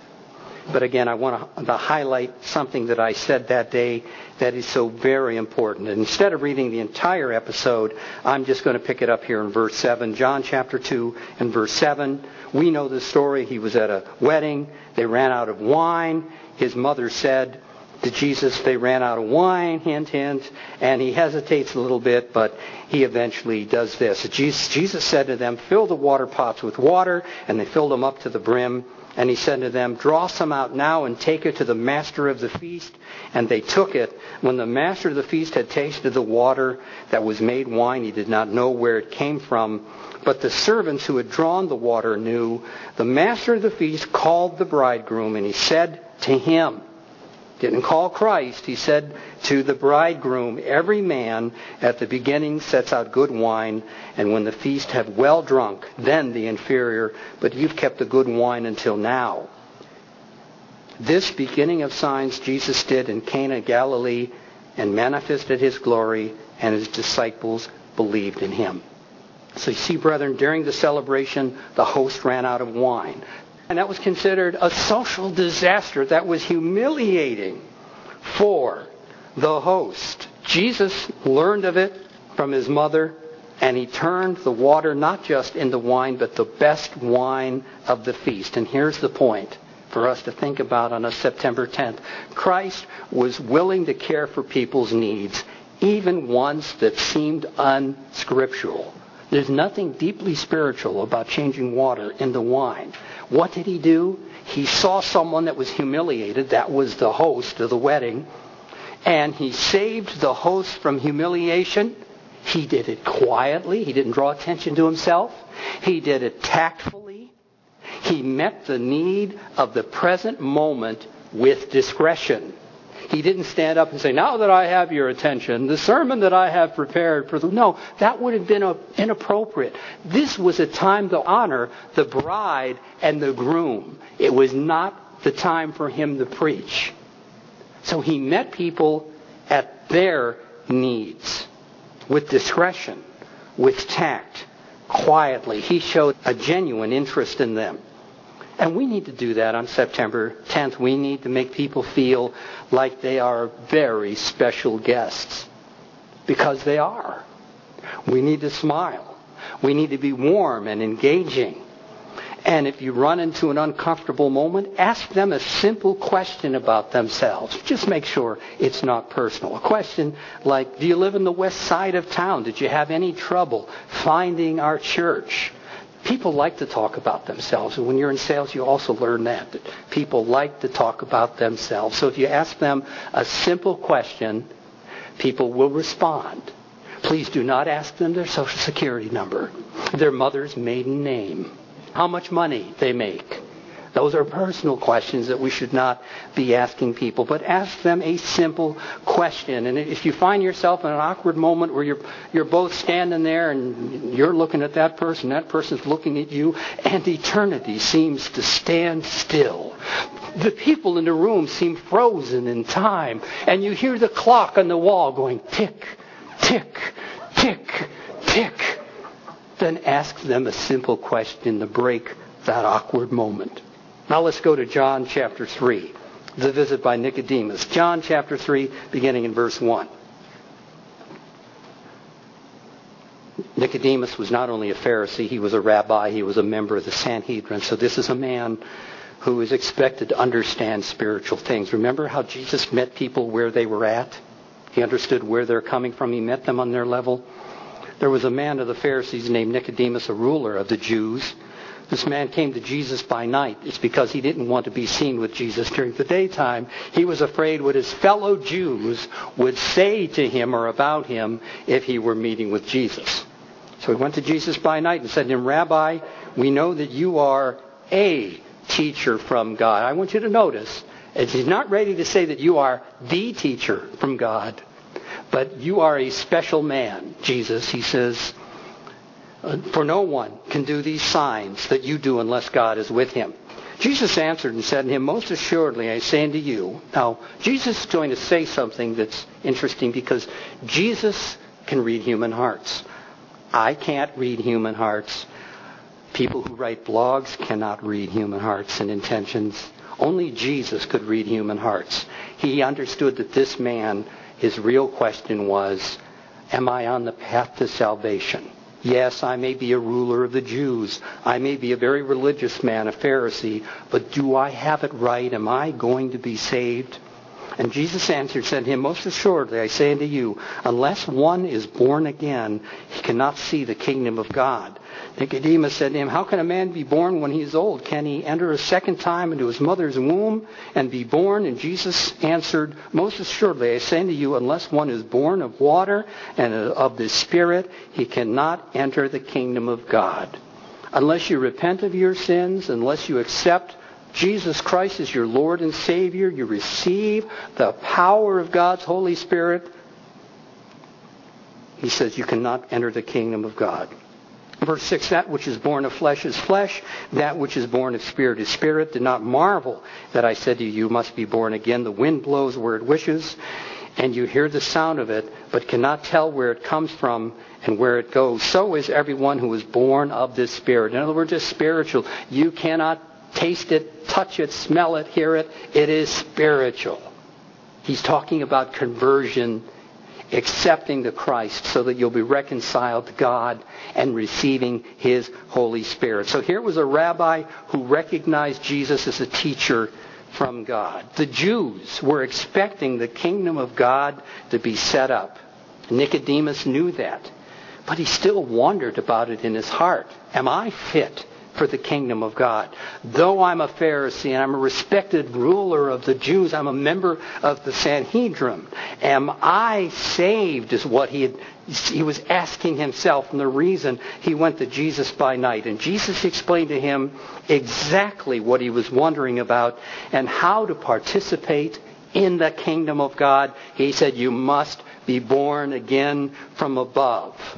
But again, I want to highlight something that I said that day that is so very important. And instead of reading the entire episode, I'm just going to pick it up here in verse 7. John chapter 2 and verse 7. We know the story. He was at a wedding. They ran out of wine. His mother said to Jesus, they ran out of wine, hint, hint. And he hesitates a little bit, but he eventually does this. Jesus said to them, fill the water pots with water. And they filled them up to the brim. And he said to them, draw some out now and take it to the master of the feast. And they took it. When the master of the feast had tasted the water that was made wine, he did not know where it came from. But the servants who had drawn the water knew. The master of the feast called the bridegroom, and he said to him, didn't call Christ, he said to the bridegroom, every man at the beginning sets out good wine, and when the feast have well drunk, then the inferior, but you've kept the good wine until now. This beginning of signs Jesus did in Cana, Galilee, and manifested his glory, and his disciples believed in him. So you see, brethren, during the celebration, the host ran out of wine. And that was considered a social disaster that was humiliating for the host. Jesus learned of it from his mother, and he turned the water not just into wine, but the best wine of the feast. And here's the point for us to think about on a September 10th. Christ was willing to care for people's needs, even ones that seemed unscriptural. There's nothing deeply spiritual about changing water into wine. What did he do? He saw someone that was humiliated. That was the host of the wedding. And he saved the host from humiliation. He did it quietly. He didn't draw attention to himself. He did it tactfully. He met the need of the present moment with discretion. He didn't stand up and say, now that I have your attention, the sermon that I have prepared for No, that would have been inappropriate. This was a time to honor the bride and the groom. It was not the time for him to preach. So he met people at their needs with discretion, with tact, quietly. He showed a genuine interest in them. And we need to do that on September 10th. We need to make people feel like they are very special guests. Because they are. We need to smile. We need to be warm and engaging. And if you run into an uncomfortable moment, ask them a simple question about themselves. Just make sure it's not personal. A question like, do you live in the west side of town? Did you have any trouble finding our church? People like to talk about themselves. And when you're in sales, you also learn that people like to talk about themselves. So if you ask them a simple question, people will respond. Please do not ask them their social security number, their mother's maiden name, how much money they make, Those are personal questions that we should not be asking people, but ask them a simple question. And if you find yourself in an awkward moment where you're both standing there and you're looking at that person's looking at you, and eternity seems to stand still. The people in the room seem frozen in time, and you hear the clock on the wall going tick, tick, tick, tick. Then ask them a simple question to break that awkward moment. Now let's go to John chapter 3, the visit by Nicodemus. John chapter 3, beginning in verse 1. Nicodemus was not only a Pharisee, he was a rabbi, he was a member of the Sanhedrin. So this is a man who is expected to understand spiritual things. Remember how Jesus met people where they were at? He understood where they're coming from. He met them on their level. There was a man of the Pharisees named Nicodemus, a ruler of the Jews. This man came to Jesus by night. It's because he didn't want to be seen with Jesus during the daytime. He was afraid what his fellow Jews would say to him or about him if he were meeting with Jesus. So he went to Jesus by night and said to him, Rabbi, we know that you are a teacher from God. I want you to notice, as he's not ready to say that you are the teacher from God, but you are a special man, Jesus. He says, for no one can do these signs that you do unless God is with him. Jesus answered and said to him, most assuredly I say unto you. Now, Jesus is going to say something that's interesting because Jesus can read human hearts. I can't read human hearts. People who write blogs cannot read human hearts and intentions. Only Jesus could read human hearts. He understood that this man, his real question was, am I on the path to salvation? Yes, I may be a ruler of the Jews. I may be a very religious man, a Pharisee, but do I have it right? Am I going to be saved? And Jesus answered, said to him, most assuredly, I say unto you, unless one is born again, he cannot see the kingdom of God. Nicodemus said to him, how can a man be born when he is old? Can he enter a second time into his mother's womb and be born? And Jesus answered, most assuredly, I say unto you, unless one is born of water and of the Spirit, he cannot enter the kingdom of God. Unless you repent of your sins, unless you accept Jesus Christ as your Lord and Savior, you receive the power of God's Holy Spirit, he says you cannot enter the kingdom of God. Verse 6, that which is born of flesh is flesh, that which is born of spirit is spirit. Do not marvel that I said to you, you must be born again. The wind blows where it wishes, and you hear the sound of it, but cannot tell where it comes from and where it goes. So is everyone who is born of the Spirit. In other words, it's spiritual. You cannot taste it, touch it, smell it, hear it. It is spiritual. He's talking about conversion, accepting the Christ so that you'll be reconciled to God and receiving His Holy Spirit. So here was a rabbi who recognized Jesus as a teacher from God. The Jews were expecting the kingdom of God to be set up. Nicodemus knew that, but he still wondered about it in his heart. Am I fit for the kingdom of God? Though I'm a Pharisee and I'm a respected ruler of the Jews, I'm a member of the Sanhedrin. Am I saved is what he was asking himself, and the reason he went to Jesus by night. And Jesus explained to him exactly what he was wondering about and how to participate in the kingdom of God. He said, you must be born again from above.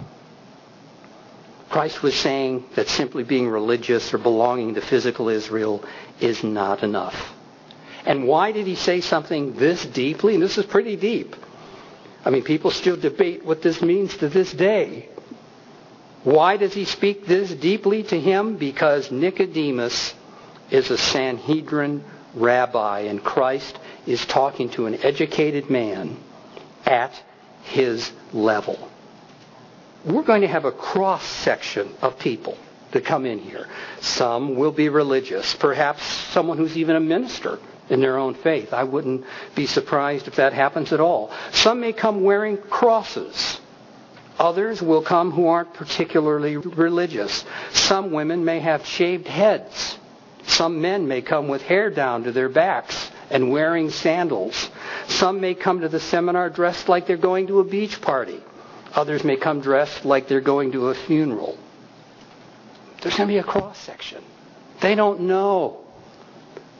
Christ was saying that simply being religious or belonging to physical Israel is not enough. And why did he say something this deeply? And this is pretty deep. I mean, people still debate what this means to this day. Why does he speak this deeply to him? Because Nicodemus is a Sanhedrin rabbi, and Christ is talking to an educated man at his level. We're going to have a cross-section of people that come in here. Some will be religious, perhaps someone who's even a minister in their own faith. I wouldn't be surprised if that happens at all. Some may come wearing crosses. Others will come who aren't particularly religious. Some women may have shaved heads. Some men may come with hair down to their backs and wearing sandals. Some may come to the seminar dressed like they're going to a beach party. Others may come dressed like they're going to a funeral. There's going to be a cross-section. They don't know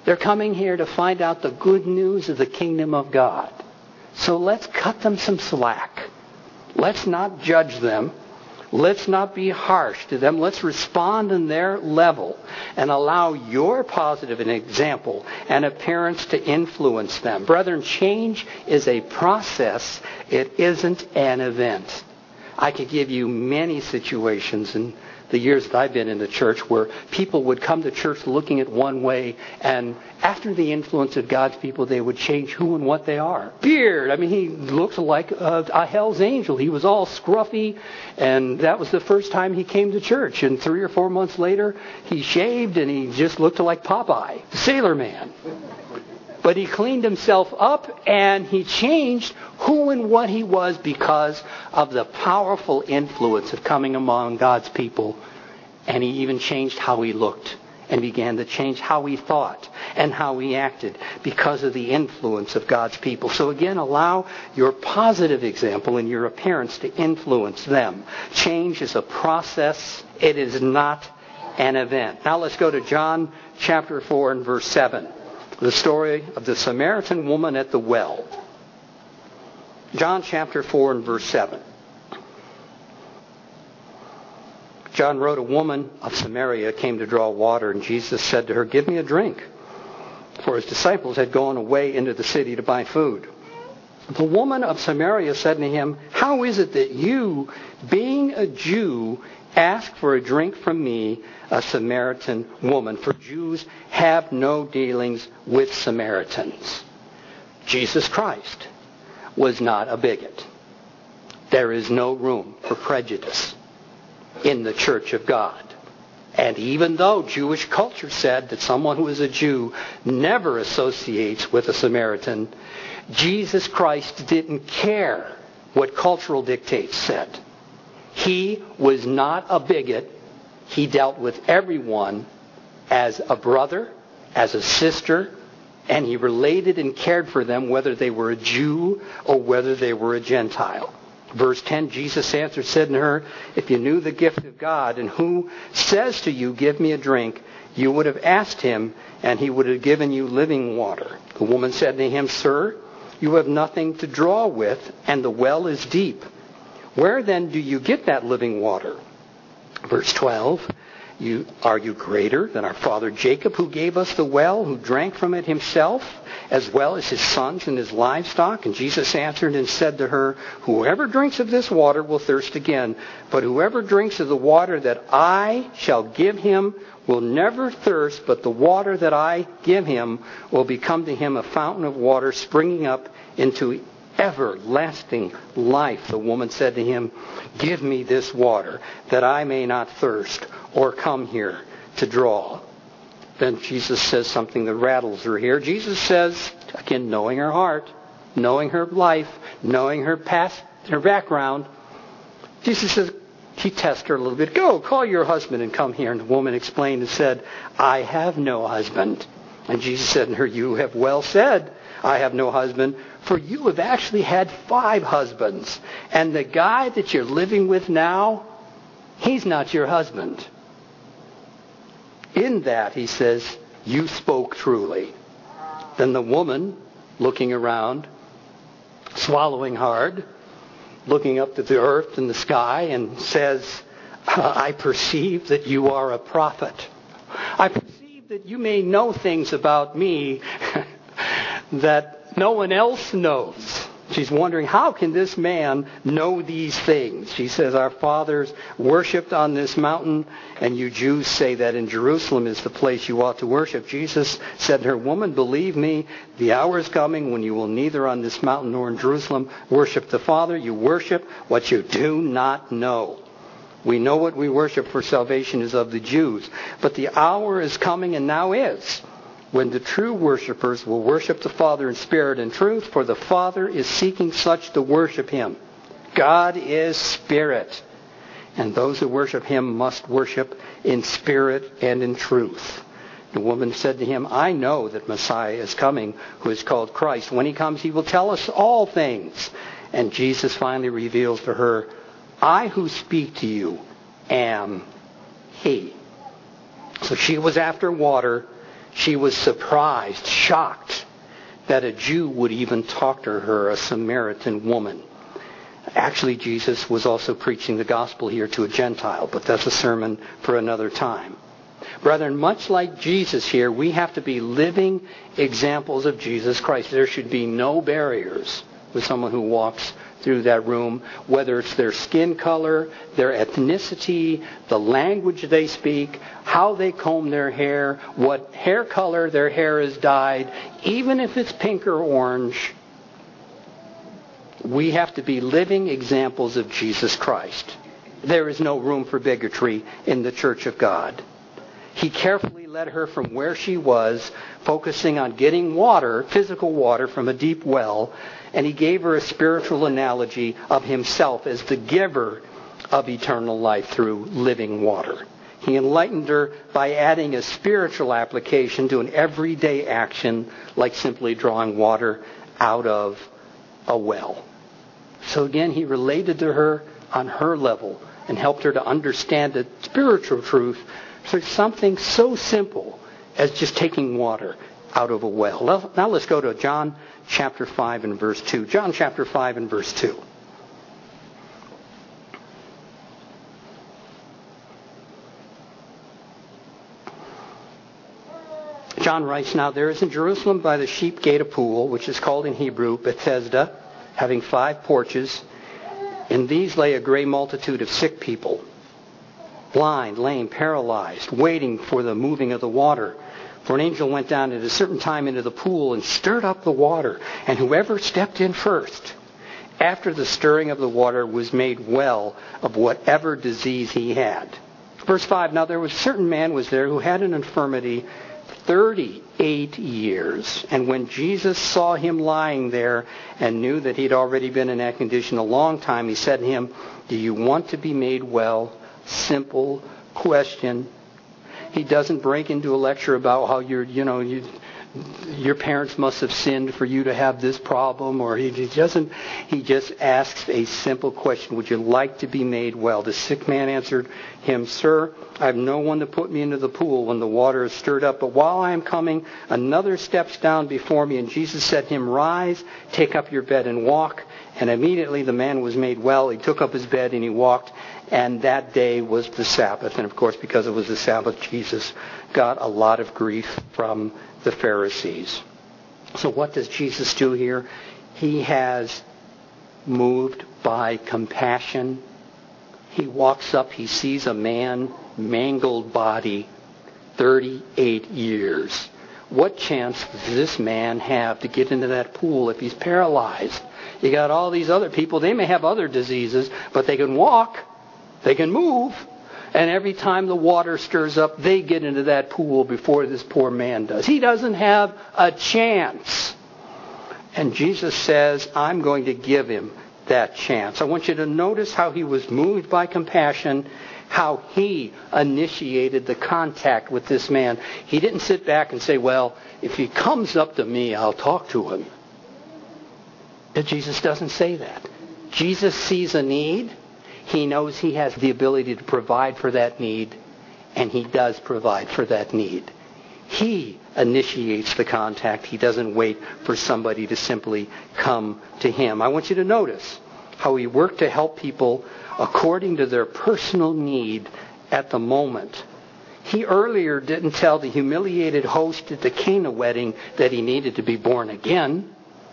They're coming here to find out the good news of the kingdom of God. So let's cut them some slack. Let's not judge them. Let's not be harsh to them. Let's respond in their level and allow your positive example and appearance to influence them. Brethren, change is a process. It isn't an event. I could give you many situations in the years that I've been in the church where people would come to church looking at one way, and after the influence of God's people, they would change who and what they are. Beard. I mean, he looks like a Hell's Angel. He was all scruffy, and that was the first time he came to church. And 3 or 4 months later, he shaved, and he just looked like Popeye, the Sailor Man. But he cleaned himself up, and he changed who and what he was because of the powerful influence of coming among God's people. And he even changed how he looked and began to change how he thought and how he acted because of the influence of God's people. So again, allow your positive example and your appearance to influence them. Change is a process. It is not an event. Now let's go to John chapter 4 and verse 7. The story of the Samaritan woman at the well. John chapter 4 and verse 7. John wrote, a woman of Samaria came to draw water, and Jesus said to her, give me a drink. For his disciples had gone away into the city to buy food. The woman of Samaria said to him, how is it that you, being a Jew, ask for a drink from me, a Samaritan woman? For Jews have no dealings with Samaritans. Jesus Christ was not a bigot. There is no room for prejudice in the church of God. And even though Jewish culture said that someone who is a Jew never associates with a Samaritan, Jesus Christ didn't care what cultural dictates said. He was not a bigot. He dealt with everyone as a brother, as a sister, and he related and cared for them whether they were a Jew or whether they were a Gentile. Verse 10, Jesus answered, said to her, if you knew the gift of God and who says to you, give me a drink, you would have asked him and he would have given you living water. The woman said to him, sir, you have nothing to draw with and the well is deep. Where then do you get that living water? Verse 12, are you greater than our father Jacob, who gave us the well, who drank from it himself, as well as his sons and his livestock? And Jesus answered and said to her, whoever drinks of this water will thirst again, but whoever drinks of the water that I shall give him will never thirst, but the water that I give him will become to him a fountain of water springing up into everlasting life. The woman said to him, give me this water that I may not thirst or come here to draw. Then Jesus says something that rattles her here. Jesus says, again, knowing her heart, knowing her life, knowing her past, her background, Jesus says, he tests her a little bit. Go, call your husband and come here. And the woman explained and said, I have no husband. And Jesus said to her, you have well said, I have no husband, for you have actually had 5 husbands. And the guy that you're living with now, he's not your husband. In that, he says, you spoke truly. Then the woman, looking around, swallowing hard, looking up to the earth and the sky, and says, I perceive that you are a prophet. I perceive that you may know things about me that no one else knows. She's wondering, how can this man know these things? She says, our fathers worshipped on this mountain, and you Jews say that in Jerusalem is the place you ought to worship. Jesus said to her, woman, believe me, the hour is coming when you will neither on this mountain nor in Jerusalem worship the Father. You worship what you do not know. We know what we worship, for salvation is of the Jews. But the hour is coming, and now is, when the true worshipers will worship the Father in spirit and truth, for the Father is seeking such to worship him. God is spirit, and those who worship him must worship in spirit and in truth. The woman said to him, I know that Messiah is coming, who is called Christ. When he comes, he will tell us all things. And Jesus finally reveals to her, I who speak to you am he. So she was after water. She was surprised, shocked, that a Jew would even talk to her, a Samaritan woman. Actually, Jesus was also preaching the gospel here to a Gentile, but that's a sermon for another time. Brethren, much like Jesus here, we have to be living examples of Jesus Christ. There should be no barriers with someone who walks through that room, whether it's their skin color, their ethnicity, the language they speak, how they comb their hair, what hair color their hair is dyed, even if it's pink or orange. We have to be living examples of Jesus Christ. There is no room for bigotry in the Church of God. He carefully led her from where she was, focusing on getting water, physical water, from a deep well, and he gave her a spiritual analogy of himself as the giver of eternal life through living water. He enlightened her by adding a spiritual application to an everyday action like simply drawing water out of a well. So again, he related to her on her level and helped her to understand the spiritual truth through something so simple as just taking water out of a well. Now let's go to John chapter 5 and verse 2. John chapter 5 and verse 2. John writes, "Now there is in Jerusalem by the sheep gate a pool, which is called in Hebrew Bethesda, having 5 porches. In these lay a great multitude of sick people, blind, lame, paralyzed, waiting for the moving of the water. For an angel went down at a certain time into the pool and stirred up the water, and whoever stepped in first, after the stirring of the water, was made well of whatever disease he had." Verse 5, "Now there was a certain man was there who had an infirmity 38 years. And when Jesus saw him lying there and knew that he'd already been in that condition a long time, he said to him, 'Do you want to be made well?'" Simple question. He doesn't break into a lecture about how your parents must have sinned for you to have this problem, or he just asks a simple question. "Would you like to be made well?" The sick man answered him, "Sir, I have no one to put me into the pool when the water is stirred up. But while I am coming, another steps down before me." And Jesus said to him, "Rise, take up your bed and walk." And immediately the man was made well. He took up his bed and he walked. And that day was the Sabbath. And of course, because it was the Sabbath, Jesus got a lot of grief from the Pharisees. So what does Jesus do here? He has moved by compassion. He walks up, he sees a man, mangled body, 38 years. What chance does this man have to get into that pool if he's paralyzed? You got all these other people, they may have other diseases, but they can walk, they can move. And every time the water stirs up, they get into that pool before this poor man does. He doesn't have a chance. And Jesus says, I'm going to give him that chance. I want you to notice how he was moved by compassion, how he initiated the contact with this man. He didn't sit back and say, well, if he comes up to me, I'll talk to him. Jesus doesn't say that. Jesus sees a need. He knows he has the ability to provide for that need, and he does provide for that need. He initiates the contact. He doesn't wait for somebody to simply come to him. I want you to notice how he worked to help people according to their personal need at the moment. He earlier didn't tell the humiliated host at the Cana wedding that he needed to be born again.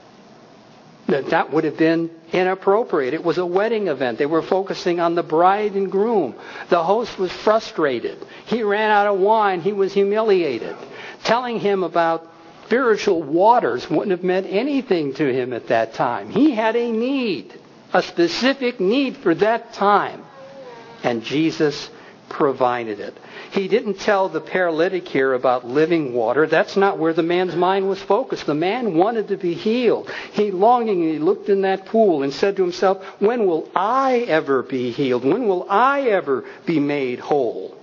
That would have been inappropriate. It was a wedding event. They were focusing on the bride and groom. The host was frustrated. He ran out of wine. He was humiliated. Telling him about spiritual waters wouldn't have meant anything to him at that time. He had a need, a specific need for that time. And Jesus provided it. He didn't tell the paralytic here about living water. That's not where the man's mind was focused. The man wanted to be healed. He longingly looked in that pool and said to himself, when will I ever be healed? When will I ever be made whole?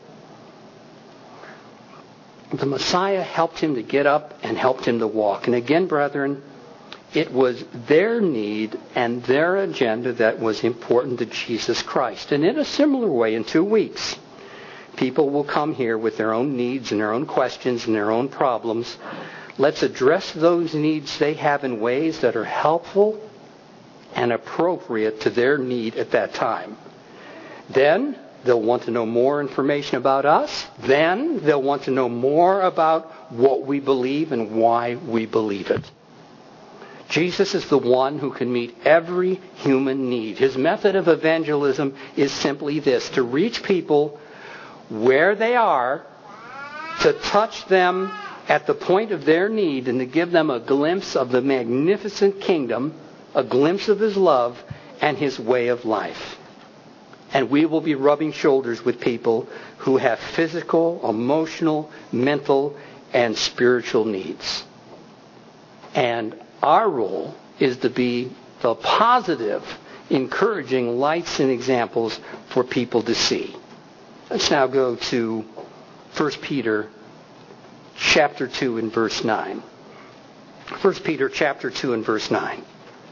The Messiah helped him to get up and helped him to walk. And again, brethren, it was their need and their agenda that was important to Jesus Christ. And in a similar way, in 2 weeks, People will come here with their own needs and their own questions and their own problems. Let's address those needs they have in ways that are helpful and appropriate to their need at that time. Then they'll want to know more information about us. Then they'll want to know more about what we believe and why we believe it. Jesus is the one who can meet every human need. His method of evangelism is simply this: to reach people where they are, to touch them at the point of their need, and to give them a glimpse of the magnificent kingdom, a glimpse of His love and His way of life. And we will be rubbing shoulders with people who have physical, emotional, mental, and spiritual needs. And our role is to be the positive, encouraging lights and examples for people to see. Let's now go to 1 Peter chapter 2 and verse 9. 1 Peter chapter 2 and verse 9.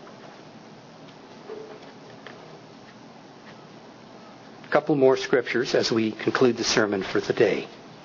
A couple more scriptures as we conclude the sermon for the day.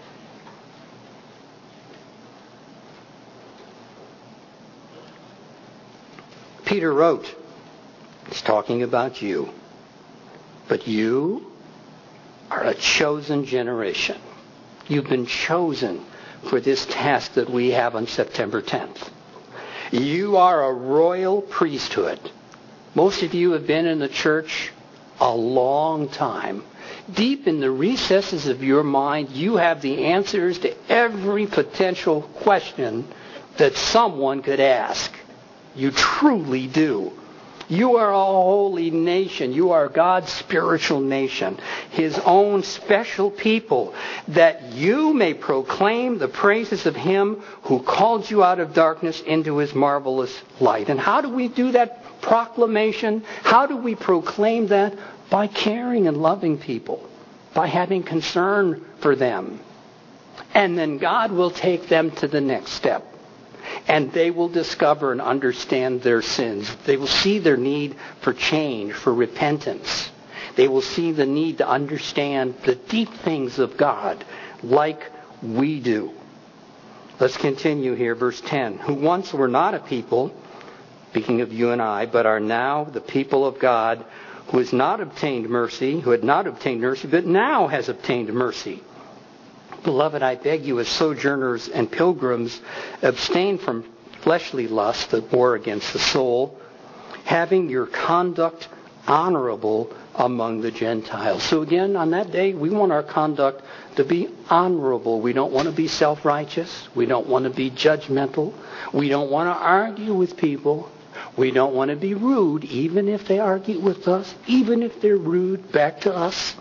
Peter wrote, he's talking about you, but you are a chosen generation. You've been chosen for this task that we have on September 10th. You are a royal priesthood. Most of you have been in the church a long time. Deep in the recesses of your mind, you have the answers to every potential question that someone could ask. You truly do. You are a holy nation. You are God's spiritual nation, His own special people, that you may proclaim the praises of Him who called you out of darkness into His marvelous light. And how do we do that proclamation? How do we proclaim that? By caring and loving people, by having concern for them. And then God will take them to the next step. And they will discover and understand their sins. They will see their need for change, for repentance. They will see the need to understand the deep things of God like we do. Let's continue here, verse 10. Who once were not a people, speaking of you and I, but are now the people of God, who had not obtained mercy, but now has obtained mercy. Beloved, I beg you as sojourners and pilgrims, abstain from fleshly lusts that war against the soul, having your conduct honorable among the Gentiles. So again, on that day, we want our conduct to be honorable. We don't want to be self-righteous. We don't want to be judgmental. We don't want to argue with people. We don't want to be rude, even if they argue with us, even if they're rude back to us.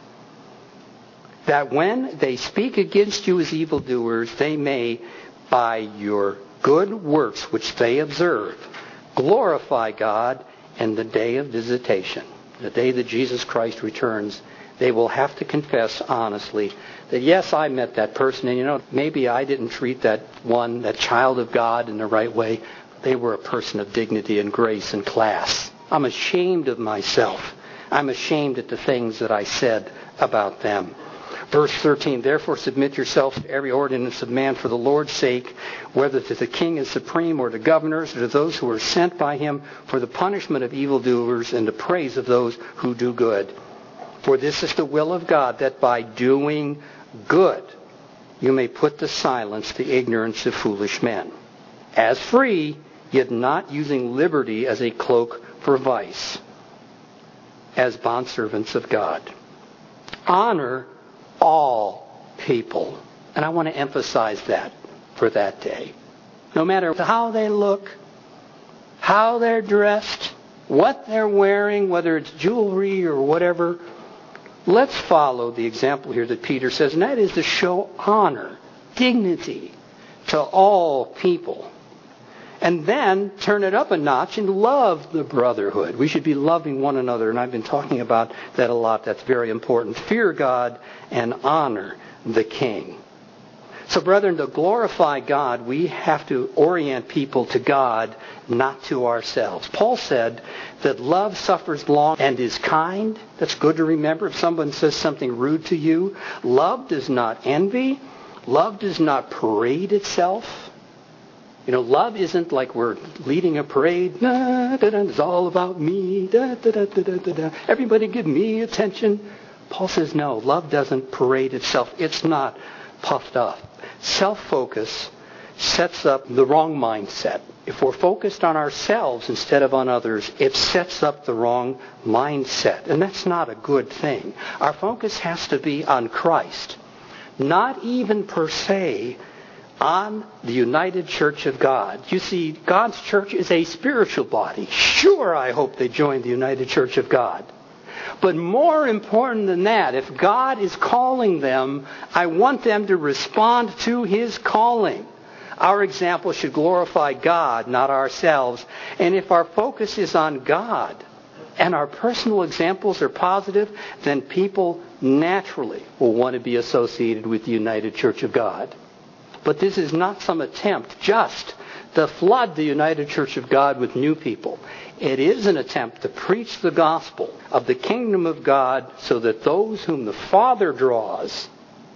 That when they speak against you as evildoers, they may, by your good works which they observe, glorify God in the day of visitation. The day that Jesus Christ returns, they will have to confess honestly that, yes, I met that person, and maybe I didn't treat that child of God in the right way. They were a person of dignity and grace and class. I'm ashamed of myself. I'm ashamed at the things that I said about them. Verse 13, therefore submit yourselves to every ordinance of man for the Lord's sake, whether to the king as supreme or to governors or to those who are sent by him for the punishment of evildoers and the praise of those who do good. For this is the will of God, that by doing good you may put to silence the ignorance of foolish men. As free, yet not using liberty as a cloak for vice, as bondservants of God. Honor all people. And I want to emphasize that for that day. No matter how they look, how they're dressed, what they're wearing, whether it's jewelry or whatever, let's follow the example here that Peter says, and that is to show honor, dignity to all people. And then turn it up a notch and love the brotherhood. We should be loving one another, and I've been talking about that a lot. That's very important. Fear God and honor the king. So brethren, to glorify God, we have to orient people to God, not to ourselves. Paul said that love suffers long and is kind. That's good to remember. If someone says something rude to you, love does not envy. Love does not parade itself. Love isn't like we're leading a parade. Da, da, da, it's all about me. Da, da, da, da, da, da. Everybody give me attention. Paul says no, love doesn't parade itself. It's not puffed up. Self-focus sets up the wrong mindset. If we're focused on ourselves instead of on others, it sets up the wrong mindset. And that's not a good thing. Our focus has to be on Christ. Not even per se on the United Church of God. You see, God's church is a spiritual body. Sure, I hope they join the United Church of God. But more important than that, if God is calling them, I want them to respond to His calling. Our example should glorify God, not ourselves. And if our focus is on God and our personal examples are positive, then people naturally will want to be associated with the United Church of God. But this is not some attempt just to flood the United Church of God with new people. It is an attempt to preach the gospel of the kingdom of God so that those whom the Father draws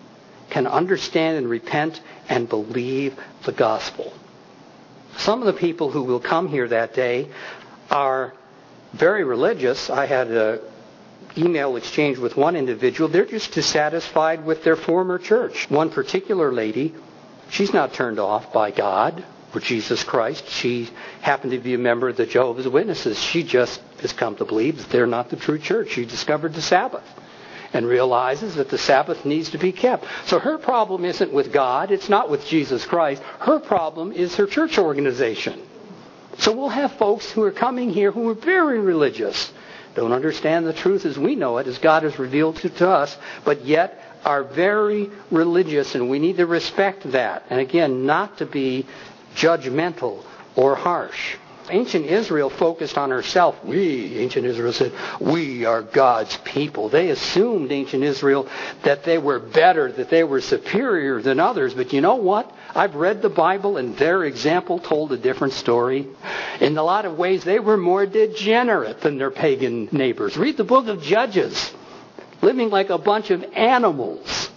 can understand and repent and believe the gospel. Some of the people who will come here that day are very religious. I had an email exchange with one individual. They're just dissatisfied with their former church. One particular lady, she's not turned off by God or Jesus Christ. She happened to be a member of the Jehovah's Witnesses. She just has come to believe that they're not the true church. She discovered the Sabbath and realizes that the Sabbath needs to be kept. So her problem isn't with God. It's not with Jesus Christ. Her problem is her church organization. So we'll have folks who are coming here who are very religious, don't understand the truth as we know it, as God has revealed it to us, but yet are very religious, and we need to respect that. And again, not to be judgmental or harsh. Ancient Israel focused on herself. Ancient Israel said, we are God's people. They assumed, ancient Israel, that they were better, that they were superior than others. But you know what? I've read the Bible, and their example told a different story. In a lot of ways, they were more degenerate than their pagan neighbors. Read the book of Judges. Living like a bunch of animals.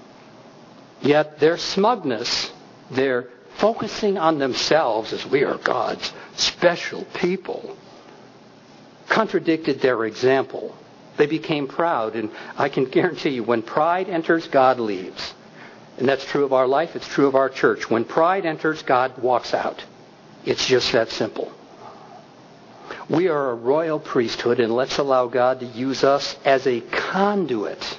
Yet their smugness, their focusing on themselves as we are God's special people, contradicted their example. They became proud, and I can guarantee you, when pride enters, God leaves. And that's true of our life, it's true of our church. When pride enters, God walks out. It's just that simple. We are a royal priesthood, and let's allow God to use us as a conduit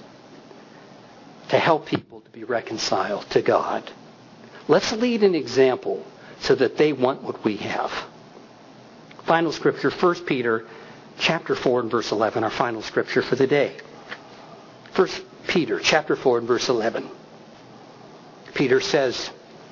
to help people to be reconciled to God. Let's lead an example so that they want what we have. Final scripture, 1 Peter chapter 4 and verse 11, our final scripture for the day. 1 Peter chapter 4 and verse 11. Peter says,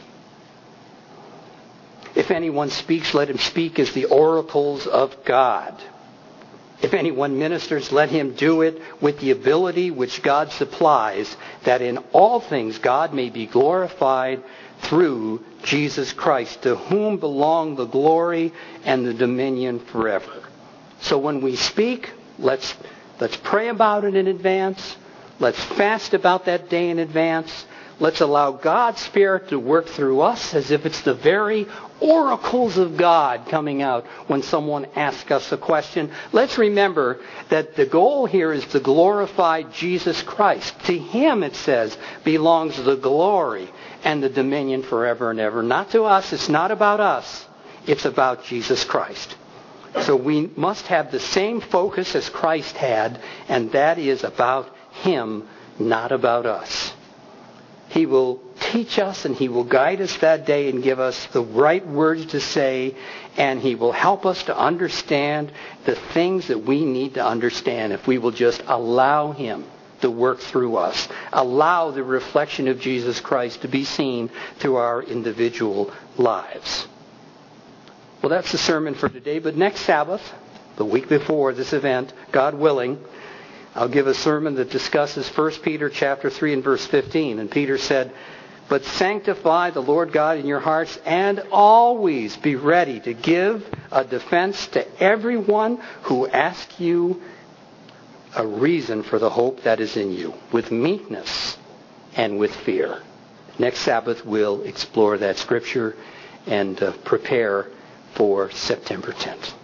if anyone speaks, let him speak as the oracles of God. If anyone ministers, let him do it with the ability which God supplies, that in all things God may be glorified through Jesus Christ, to whom belong the glory and the dominion forever. So when we speak, let's pray about it in advance. Let's fast about that day in advance. Let's allow God's Spirit to work through us as if it's the very oracles of God coming out when someone asks us a question. Let's remember that the goal here is to glorify Jesus Christ. To Him, it says, belongs the glory and the dominion forever and ever. Not to us. It's not about us. It's about Jesus Christ. So we must have the same focus as Christ had, and that is about Him, not about us. He will teach us and He will guide us that day and give us the right words to say, and He will help us to understand the things that we need to understand if we will just allow Him to work through us. Allow the reflection of Jesus Christ to be seen through our individual lives. Well, that's the sermon for today, but next Sabbath, the week before this event, God willing, I'll give a sermon that discusses 1 Peter chapter 3 and verse 15. And Peter said, But sanctify the Lord God in your hearts, and always be ready to give a defense to everyone who asks you a reason for the hope that is in you, with meekness and with fear. Next Sabbath we'll explore that scripture and prepare for September 10th.